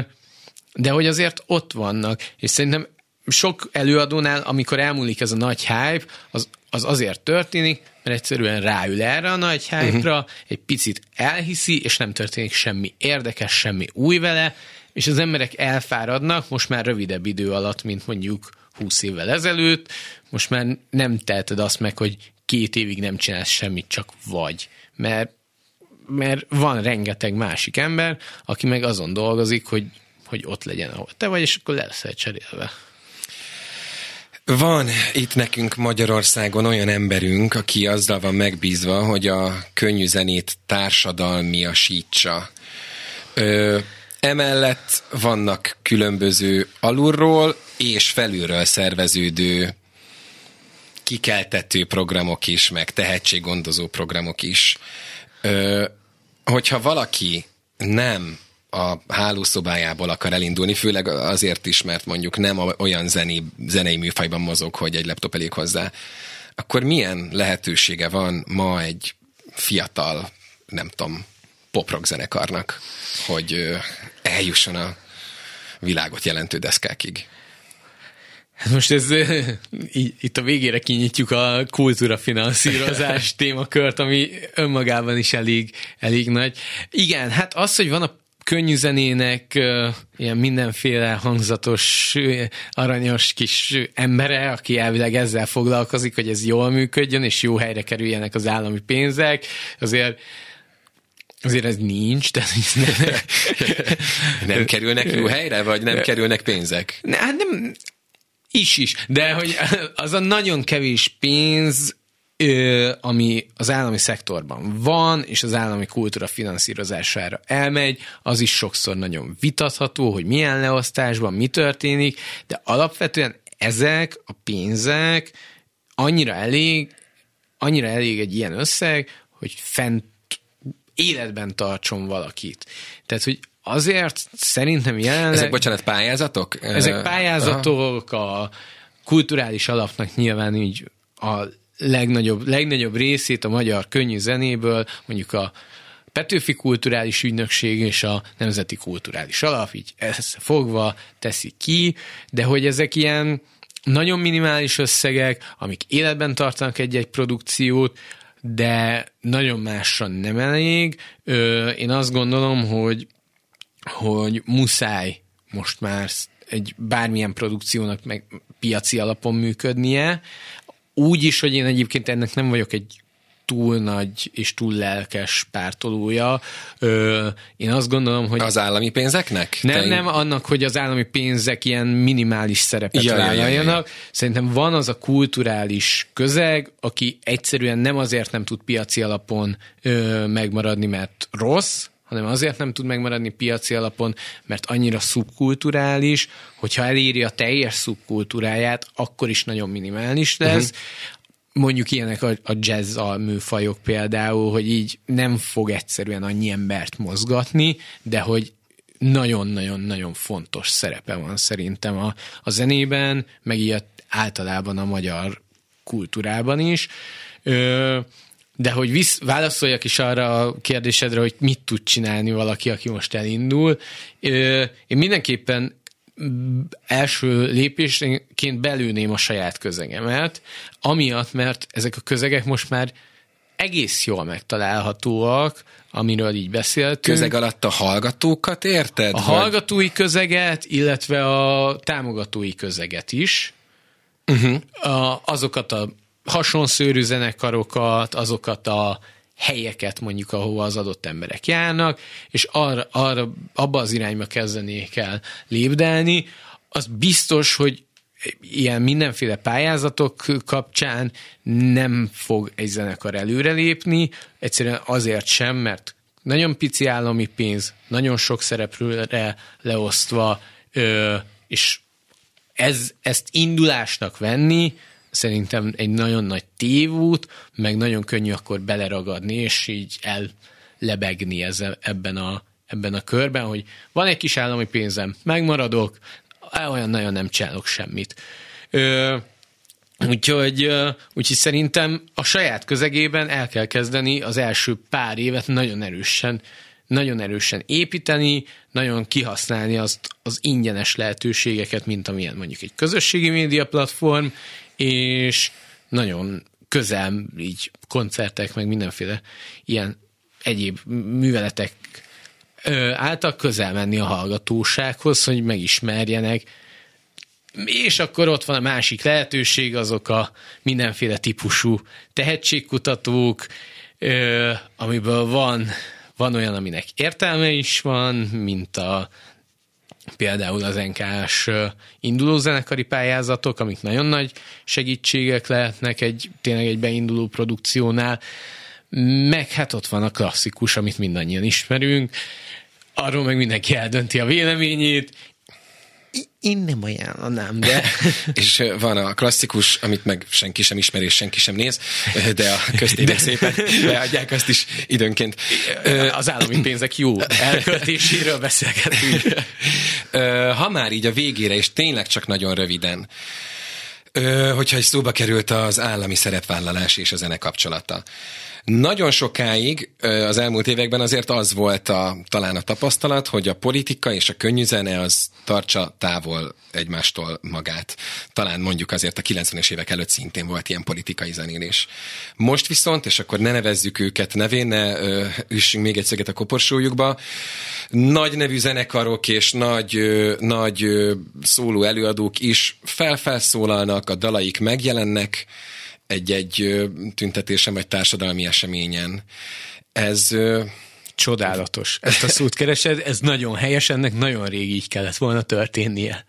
de hogy azért ott vannak, és szerintem sok előadónál, amikor elmúlik ez a nagy hype, az, az azért történik, mert egyszerűen ráül erre a nagy hype-ra, uh-huh. egy picit elhiszi, és nem történik semmi érdekes, semmi új vele, és az emberek elfáradnak, most már rövidebb idő alatt, mint mondjuk húsz évvel ezelőtt, most már nem teheted azt meg, hogy két évig nem csinálsz semmit, csak vagy. Mert, mert van rengeteg másik ember, aki meg azon dolgozik, hogy, hogy ott legyen, ahol te vagy, és akkor le leszel cserélve. Van itt nekünk Magyarországon olyan emberünk, aki azzal van megbízva, hogy a könnyű zenét társadalmiasítsa. Ö, emellett vannak különböző alulról és felülről szerveződő kikeltető programok is, meg tehetséggondozó programok is. Ö, hogyha valaki nem a hálószobájából akar elindulni, főleg azért is, mert mondjuk nem olyan zené, zenei műfajban mozog, hogy egy laptop elég hozzá, akkor milyen lehetősége van ma egy fiatal, nem tudom, pop-rock zenekarnak, hogy eljusson a világot jelentő deszkákig? Hát most ez így, itt a végére kinyitjuk a kultúrafinanszírozás témakört, ami önmagában is elég, elég nagy. Igen, hát az, hogy van a könnyű zenének uh, ilyen mindenféle hangzatos, aranyos kis embere, aki elvileg ezzel foglalkozik, hogy ez jól működjön, és jó helyre kerüljenek az állami pénzek, azért azért ez nincs. Tehát nem, nem kerülnek jó helyre, vagy nem kerülnek pénzek? Ne, hát nem, is is, de hogy az a nagyon kevés pénz, ami az állami szektorban van, és az állami kultúra finanszírozására elmegy, az is sokszor nagyon vitatható, hogy milyen leosztásban mi történik, de alapvetően ezek a pénzek annyira elég, annyira elég egy ilyen összeg, hogy fent életben tartson valakit. Tehát, hogy azért szerintem jelenleg... Ezek, bocsánat, pályázatok? Ezek pályázatok, a kulturális alapnak nyilván így a legnagyobb, legnagyobb részét a magyar könnyű zenéből, mondjuk a Petőfi Kulturális Ügynökség és a Nemzeti Kulturális Alap, így ezt fogva teszik ki, de hogy ezek ilyen nagyon minimális összegek, amik életben tartanak egy-egy produkciót, de nagyon másra nem elég. Én azt gondolom, hogy, hogy muszáj most már egy bármilyen produkciónak meg piaci alapon működnie, úgy is, hogy én egyébként ennek nem vagyok egy túl nagy és túl lelkes pártolója. Ö, én azt gondolom, hogy... Az állami pénzeknek? Nem, Te... nem annak, hogy az állami pénzek ilyen minimális szerepet ja, vállaljanak. Ja, ja, ja. Szerintem van az a kulturális közeg, aki egyszerűen nem azért nem tud piaci alapon ö, megmaradni, mert rossz, hanem azért nem tud megmaradni piaci alapon, mert annyira szubkulturális, hogyha eléri a teljes szubkultúráját, akkor is nagyon minimális lesz. Uh-huh. Mondjuk ilyenek a, a jazz műfajok például, hogy így nem fog egyszerűen annyi embert mozgatni, de hogy nagyon-nagyon-nagyon fontos szerepe van szerintem a, a zenében, meg így általában a magyar kultúrában is. Ö, de hogy visz, válaszoljak is arra a kérdésedre, hogy mit tud csinálni valaki, aki most elindul. Ö, én mindenképpen első lépésként belőném a saját közegemet, amiatt, mert ezek a közegek most már egész jól megtalálhatóak, amiről így beszéltünk. Közeg alatt a hallgatókat érted? A vagy? Hallgatói közeget, illetve a támogatói közeget is. Uh-huh. A, azokat a hasonszőrű zenekarokat, azokat a helyeket mondjuk, ahova az adott emberek járnak, és arra, arra, abba az irányba kezdenék el lépdelni. Az biztos, hogy ilyen mindenféle pályázatok kapcsán nem fog egy zenekar előrelépni, egyszerűen azért sem, mert nagyon pici állami pénz, nagyon sok szereplőre leosztva, és ez, ezt indulásnak venni, szerintem egy nagyon nagy tévút, meg nagyon könnyű akkor beleragadni, és így ellebegni ezzel, ebben, a, ebben a körben, hogy van egy kis állami pénzem, megmaradok, olyan nagyon nem csinálok semmit. Ö, úgyhogy, ö, úgyhogy szerintem a saját közegében el kell kezdeni az első pár évet nagyon erősen, nagyon erősen építeni, nagyon kihasználni azt az ingyenes lehetőségeket, mint amilyen mondjuk egy közösségi média platform, és nagyon közel így koncertek, meg mindenféle ilyen egyéb műveletek által közel menni a hallgatósághoz, hogy megismerjenek. És akkor ott van a másik lehetőség, azok a mindenféle típusú tehetségkutatók, amiből van, van olyan, aminek értelme is van, mint a például az en ká es induló zenekari pályázatok, amik nagyon nagy segítségek lehetnek egy, tényleg egy beinduló produkciónál, meg hát ott van a klasszikus, amit mindannyian ismerünk, arról meg mindenki eldönti a véleményét. Én nem ajánlanám, de... És van a klasszikus, amit meg senki sem ismer és senki sem néz, de a köztének szépen beadják azt is időnként. Az állami pénzek jó elköltéséről beszélgetünk. Ha már így a végére, és tényleg csak nagyon röviden, hogyha egy szóba került az állami szerepvállalás és a zene kapcsolata. Nagyon sokáig az elmúlt években azért az volt a, talán a tapasztalat, hogy a politika és a könnyű zene az tartsa távol egymástól magát. Talán mondjuk azért a kilencvenes évek előtt szintén volt ilyen politikai zenélés. Most viszont, és akkor ne nevezzük őket nevén, ne ö, üssünk még egy szöget a koporsójukba, nagy nevű zenekarok és nagy, ö, nagy ö, szóló előadók is felfelszólalnak, a dalaik megjelennek egy-egy tüntetésen vagy társadalmi eseményen. Ez... Csodálatos. Ezt a szót keresed, ez nagyon helyes, ennek nagyon rég így kellett volna történnie.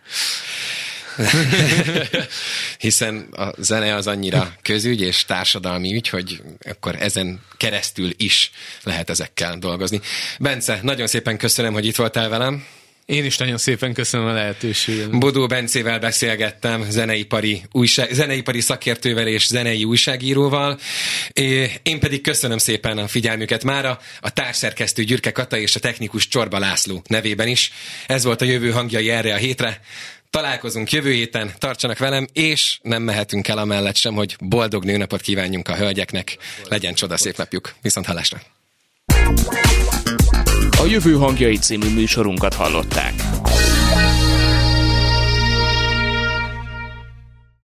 Hiszen a zene az annyira közügy és társadalmi ügy, hogy akkor ezen keresztül is lehet ezekkel dolgozni. Bence, nagyon szépen köszönöm, hogy itt voltál velem. Én is nagyon szépen köszönöm a lehetőséget. Bodó Bencével beszélgettem, zeneipari, újság, zeneipari szakértővel és zenei újságíróval. Én pedig köszönöm szépen a figyelmüket mára, a társszerkesztő Gyürke Kata és a technikus Csorba László nevében is. Ez volt a Jövő hangjai erre a hétre. Találkozunk jövő héten, tartsanak velem, és nem mehetünk el amellett sem, hogy boldog nőnapot kívánjunk a hölgyeknek. Legyen csodaszép napjuk. Viszont hallásra! A Jövő hangjai című műsorunkat hallották.